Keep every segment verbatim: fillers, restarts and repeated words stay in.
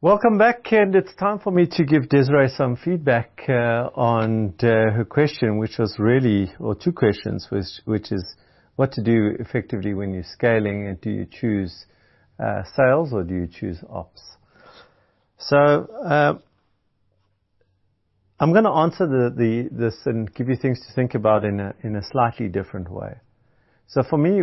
Welcome back, and it's time for me to give Desiree some feedback uh, on uh, her question, which was really, or two questions, which, which is what to do effectively when you're scaling, and do you choose uh, sales or do you choose ops? So uh, I'm going to answer the, the, this and give you things to think about in a, in a slightly different way. So for me,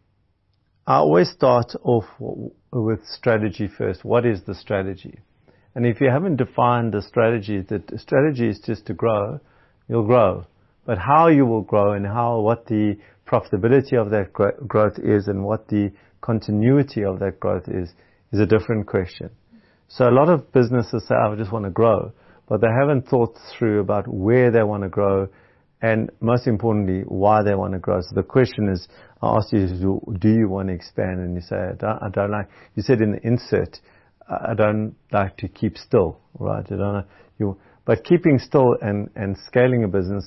I always start off with strategy first. What is the strategy? And if you haven't defined the strategy, the strategy is just to grow, you'll grow. But how you will grow and how, what the profitability of that growth is and what the continuity of that growth is, is a different question. So a lot of businesses say, I just want to grow, but they haven't thought through about where they want to grow and most importantly, why they want to grow. So the question is, I asked you, do you want to expand? And you say, I don't, I don't like, you said in the insert, I don't like to keep still, right? I don't know, you, but keeping still and, and scaling a business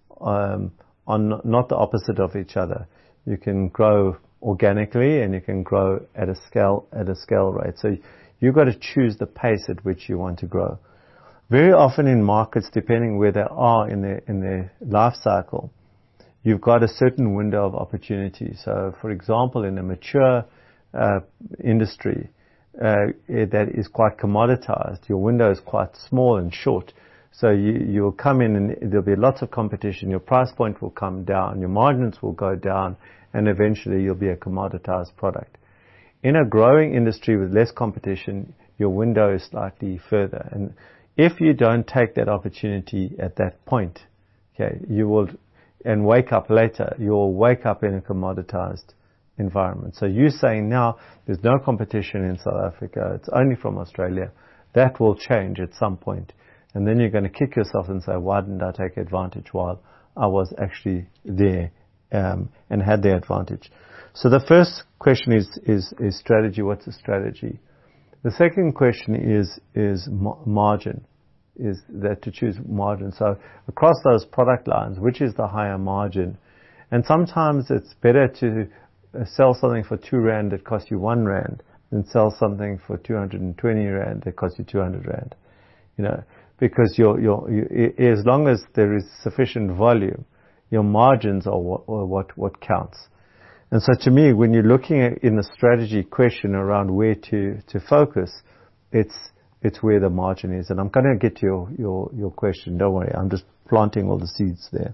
um, are not the opposite of each other. You can grow organically and you can grow at a scale, at a scale rate. So you've got to choose the pace at which you want to grow. Very often in markets, depending where they are in their, in their life cycle, you've got a certain window of opportunity. So, for example, in a mature uh, industry uh, that is quite commoditized, your window is quite small and short. So you, you'll come in and there'll be lots of competition. Your price point will come down, your margins will go down, and eventually you'll be a commoditized product. In a growing industry with less competition, your window is slightly further. And if you don't take that opportunity at that point, okay, you will, and wake up later, you'll wake up in a commoditized environment. So you're saying now there's no competition in South Africa, it's only from Australia. That will change at some point. And then you're going to kick yourself and say, why didn't I take advantage while I was actually there um, and had the advantage? So the first question is, is, is strategy. What's the strategy? The second question is, is margin, is that to choose margin. So across those product lines, which is the higher margin? And sometimes it's better to sell something for two rand that costs you one rand than sell something for two hundred twenty rand that costs you two hundred rand. You know, because your, your, you, as long as there is sufficient volume, your margins are what, are what, what counts. And so to me, when you're looking at in the strategy question around where to, to focus, it's, it's where the margin is. And I'm going to get to your, your, your question. Don't worry. I'm just planting all the seeds there.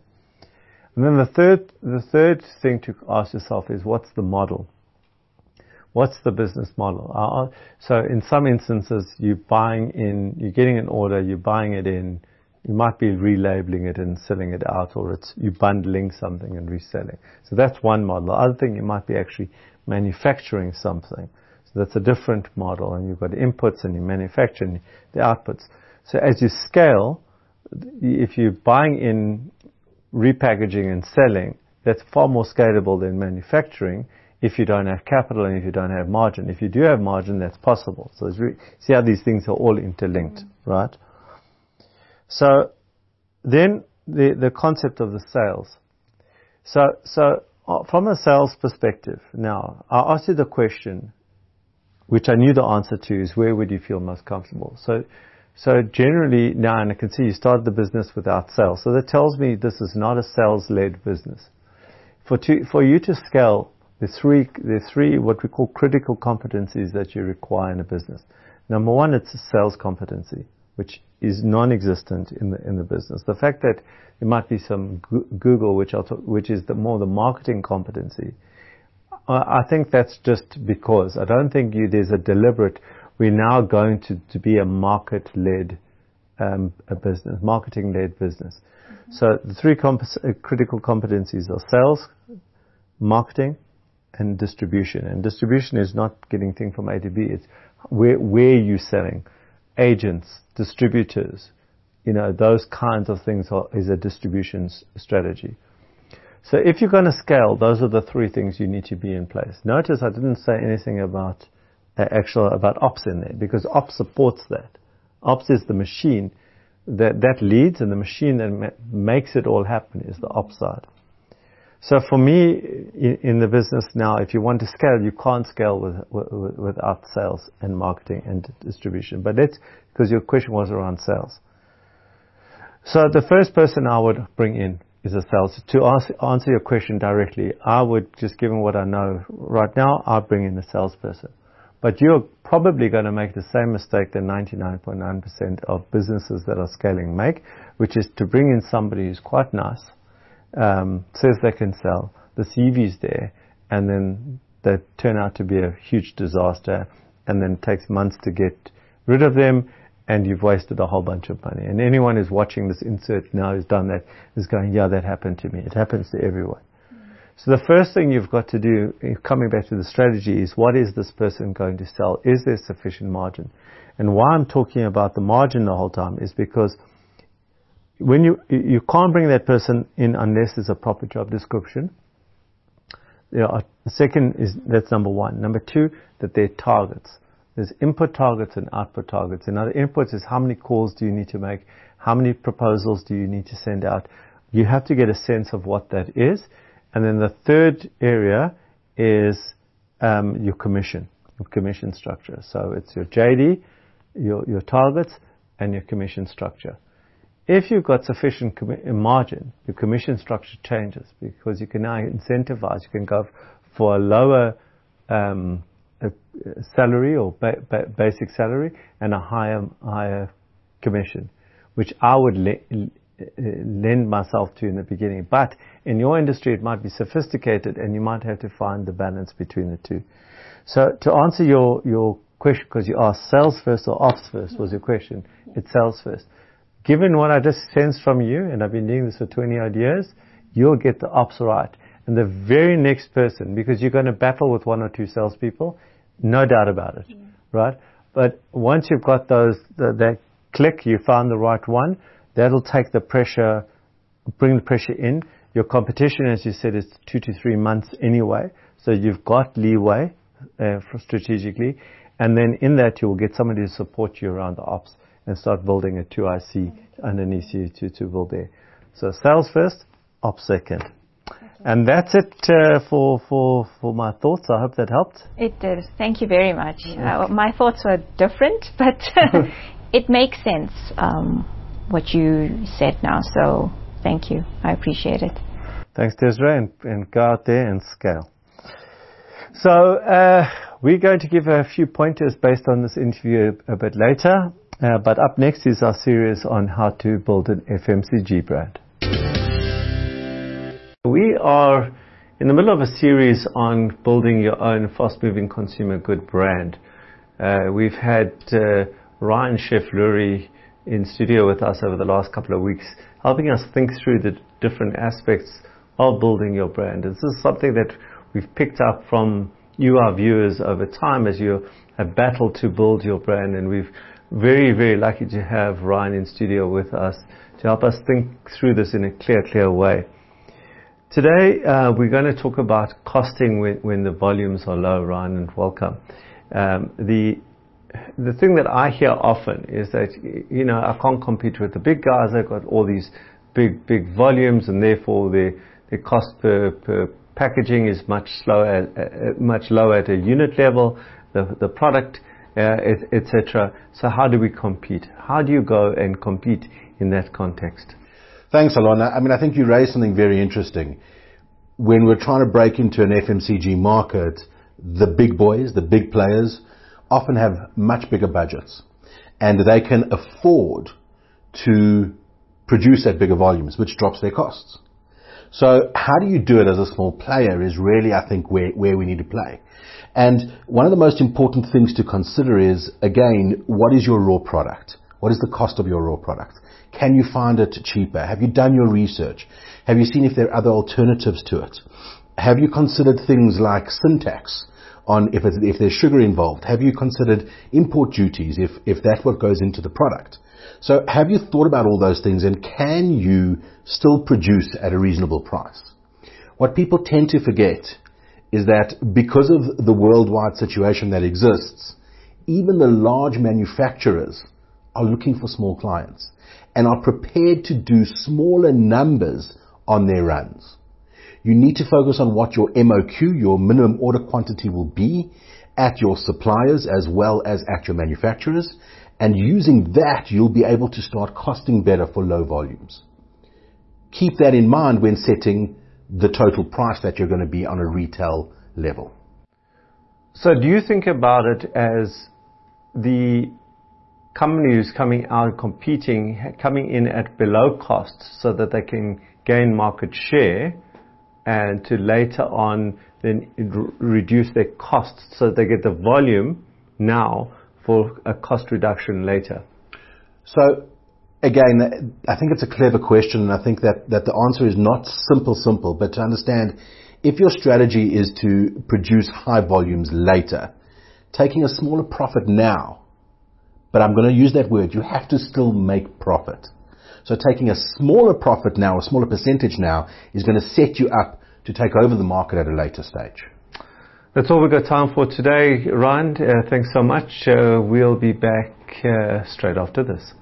And then the third, the third thing to ask yourself is, what's the model? What's the business model? Uh, so in some instances, you're buying in, you're getting an order, you're buying it in, you might be relabeling it and selling it out, or it's you bundling something and reselling. So that's one model. The other thing, you might be actually manufacturing something. So that's a different model, and you've got inputs and you're manufacturing the outputs. So as you scale, if you're buying in, repackaging and selling, that's far more scalable than manufacturing if you don't have capital and if you don't have margin. If you do have margin, that's possible. So it's re- see how these things are all interlinked, mm-hmm. right? So then the, the concept of the sales. So, so uh, from a sales perspective, now, I asked you the question, which I knew the answer to, is where would you feel most comfortable? So, so generally now, and I can see you started the business without sales. So that tells me this is not a sales-led business. For, to, for you to scale, there's three, there's three what we call critical competencies that you require in a business. Number one, it's a sales competency, which is non-existent in the in the business. The fact that there might be some Google, which I'll talk, which is the more the marketing competency, I think that's just because I don't think you, there's a deliberate. We're now going to, to be a market-led um, a business, marketing-led business. Mm-hmm. So the three comp- uh, critical competencies are sales, marketing, and distribution. And distribution is not getting things from A to B. It's where where you're selling. Agents, distributors, you know, those kinds of things are, is a distribution s- strategy. So if you're going to scale, those are the three things you need to be in place. Notice I didn't say anything about uh, actual about ops in there, because ops supports that. Ops is the machine that that leads, and the machine that ma- makes it all happen is the ops side. So for me, in, in the business now, if you want to scale, you can't scale with, with, without sales and marketing and distribution. But that's because your question was around sales. So the first person I would bring in is a sales. To ask, answer your question directly, I would, just given what I know right now, I'll bring in a salesperson. But you're probably going to make the same mistake that ninety-nine point nine percent of businesses that are scaling make, which is to bring in somebody who's quite nice, um, says they can sell, the C V's there, and then they turn out to be a huge disaster, and then it takes months to get rid of them, and you've wasted a whole bunch of money. And anyone who's watching this insert now who's done that is going, yeah, that happened to me. It happens to everyone. So the first thing you've got to do, coming back to the strategy, is what is this person going to sell? Is there sufficient margin? And why I'm talking about the margin the whole time is because when you you can't bring that person in unless there's a proper job description. You know, the second is, that's number one. Number two, that they're targets. There's input targets and output targets. Another inputs is how many calls do you need to make? How many proposals do you need to send out? You have to get a sense of what that is. And then the third area is um, your commission, your commission structure. So it's your J D, your, your targets, and your commission structure. If you've got sufficient commi- margin, your commission structure changes because you can now incentivize. You can go for a lower um, a, a salary or ba- ba- basic salary and a higher higher commission, which I would le- lend myself to in the beginning. But in your industry, it might be sophisticated, and you might have to find the balance between the two. So to answer your your question, because you asked sales first or ops first was your question, it's sales first. Given what I just sensed from you, and I've been doing this for twenty odd years, you'll get the ops right. And the very next person, because you're going to battle with one or two salespeople, no doubt about it, mm. right? But once you've got those, the, that click, you found the right one, that'll take the pressure, bring the pressure in. Your competition, as you said, is two to three months anyway, so you've got leeway uh, for strategically. And then in that, you'll get somebody to support you around the ops and start building a two I C underneath you to, to build there. So sales first, ops second. Okay. And that's it uh, for, for, for my thoughts. I hope that helped. It did. Thank you very much. Okay. Uh, my thoughts were different, but it makes sense, um, what you said now. So thank you. I appreciate it. Thanks, Desiree, and, and go out there and scale. So uh, we're going to give a few pointers based on this interview a, a bit later. Uh, but up next is our series on how to build an F M C G brand. We are in the middle of a series on building your own fast-moving consumer good brand. Uh, we've had uh, Ryan Chef-Lurie in studio with us over the last couple of weeks, helping us think through the different aspects of building your brand. And this is something that we've picked up from you, our viewers, over time as you have battled to build your brand, and we've very, very lucky to have Ryan in studio with us to help us think through this in a clear, clear way. Today, uh, we're going to talk about costing when, when the volumes are low. Ryan, and welcome. Um, the the thing that I hear often is that, you know, I can't compete with the big guys. They've got all these big, big volumes, and therefore their their cost per, per packaging is much slower, uh, much lower at a unit level. The the product, uh, et cetera. So how do we compete? How do you go and compete in that context? Thanks, Alona. I mean, I think you raised something very interesting. When we're trying to break into an F M C G market, the big boys, the big players, often have much bigger budgets, and they can afford to produce at bigger volumes, which drops their costs. So how do you do it as a small player is really, I think, where, where we need to play. And one of the most important things to consider is, again, what is your raw product? What is the cost of your raw product? Can you find it cheaper? Have you done your research? Have you seen if there are other alternatives to it? Have you considered things like syntax on if, it's, if there's sugar involved? Have you considered import duties if, if that's what goes into the product? So have you thought about all those things, and can you still produce at a reasonable price? What people tend to forget is that because of the worldwide situation that exists, even the large manufacturers are looking for small clients and are prepared to do smaller numbers on their runs. You need to focus on what your M O Q, your minimum order quantity, will be at your suppliers as well as at your manufacturers. And using that, you'll be able to start costing better for low volumes. Keep that in mind when setting the total price that you're going to be on a retail level. So do you think about it as the company who's coming out competing, coming in at below cost so that they can gain market share, and to later on then reduce their costs so they get the volume now for a cost reduction later? So again, I think it's a clever question, and I think that, that the answer is not simple, simple, but to understand, if your strategy is to produce high volumes later, taking a smaller profit now, but I'm going to use that word, you have to still make profit. So taking a smaller profit now, a smaller percentage now, is going to set you up to take over the market at a later stage. That's all we've got time for today, Ryan. Uh, thanks so much. Uh, we'll be back uh, straight after this.